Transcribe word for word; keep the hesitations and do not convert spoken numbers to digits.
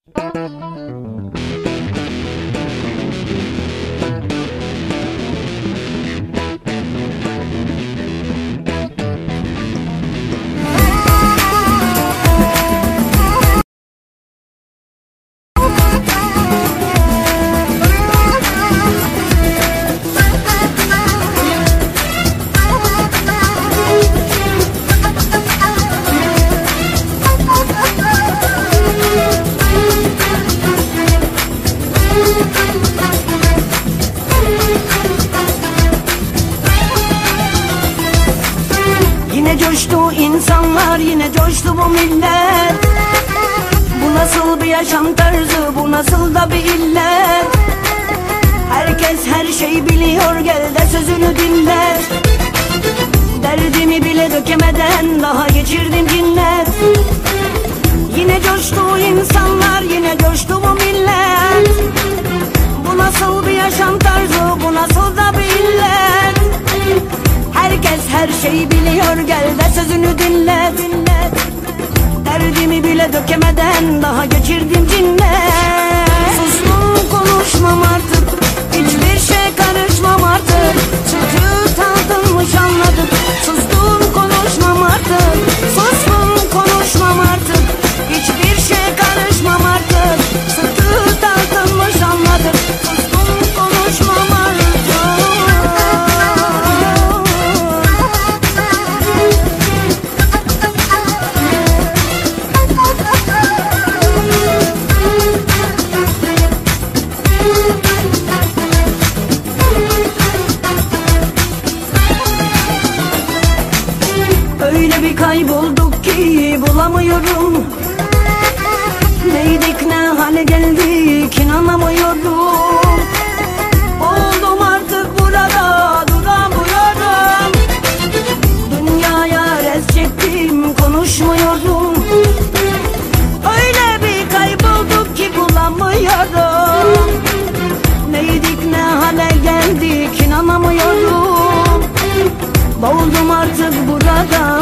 Yine coştu insanlar, yine coştu bu millet. Bu nasıl bir yaşam tarzı, bu nasıl da bir illet. Herkes her şeyi biliyor, gel de sözünü dinle. Derdimi bile dökemeden daha geçirdim cinnet. Yine coştu insanlar, yine coştu bu millet. Bu nasıl bir yaşam tarzı, bu nasıl da bir illet. Herkes her şeyi biliyor, gel de sözünü dinle, dinle. Derdimi bile dökemeden daha geçirdim cinnet. Sustum, konuşmam artık, hiçbir şey karışmam artık. Sütü tadılmış anladık. Sustum, konuşmam artık, sustum, konuşmam artık. Hiçbir şey karışmam artık. Sütü tadılmış anladık. Sustum, konuşmam artık. Öyle bir kaybolduk ki bulamıyorum. Neydik, ne hale geldik, inanamıyorum. Oldum artık burada, duramıyorum. Dünyaya res çektim, konuşmuyorum. Öyle bir kaybolduk ki bulamıyorum. Neydik, ne hale geldik, inanamıyorum. Boğuldum artık burada,